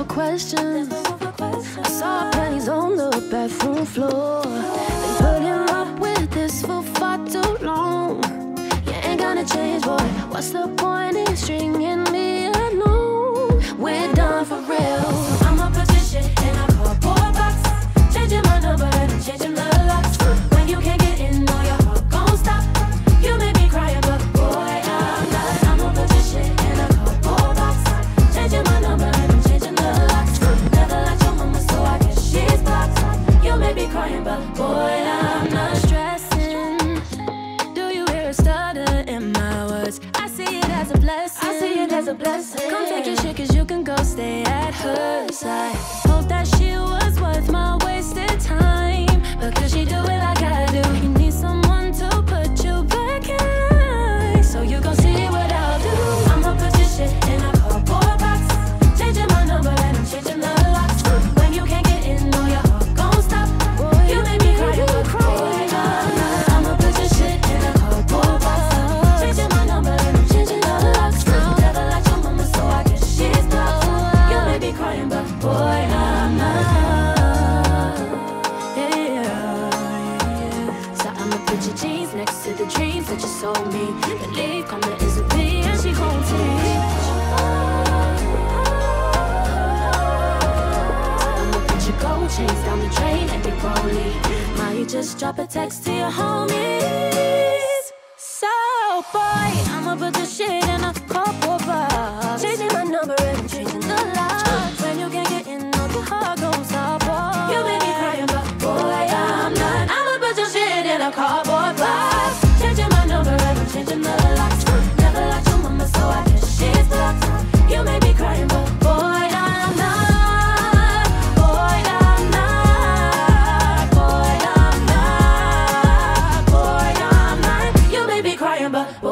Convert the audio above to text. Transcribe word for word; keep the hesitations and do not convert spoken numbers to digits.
for questions. I saw panties on the bathroom floor. Been putting up with this for far too long. You ain't gonna change, boy. What's the point in stringing me along? We're done for real. So I'ma put this shit in a cardboard box. Changing my number and I'm changing the locks. When you can't get in, all your heart gon' stop. You make me cry, but boy, I'm not. I'ma put this shit in a cardboard box. Changing my number and I'm changing the locks. Never like your mama, so I guess she's blocked. You make me crying, but boy, I'm not stressing. Do you hear a stutter in my words? I see it as a blessing. I see it as a blessing. Come take your shit, cause you can go stay at her side. Hope that she was worth my wasted time. But could she do it like I do? You need someone to put you back in line. So you gon' see what I'll do. I'ma put this shit in a cardboard box. Changing my number and I'm changing the locks. When you can't get in, all your heart gon' stop. You make me cry, you cry. I'ma put this shit in a cardboard box. Changing my number and I'm changing the locks. Never like your mama, so I guess she's blocked. You may be crying, but boy, I'm not. Yeah, yeah. So I'ma put your jeans next to the dreams that you sold me. Believe karma is a bee and she gon' teach. I'ma put your gold chains down the drain and be rolling. Might just drop a text to your homies. So boy, I'ma put this shit in a cardboard box. Changing my number and I'm changing the locks. When you can't get in, all your heart gon' stop. You make me crying, but boy, I'm not. I'ma put your shit in a cardboard box. Changing my number and I'm changing the locks. Never like your mama, so I guess she's blocked. You make me crying, but boy, I'm not. Boy, I'm not. Boy, I'm not. Boy, I'm not. You may be crying, but boy,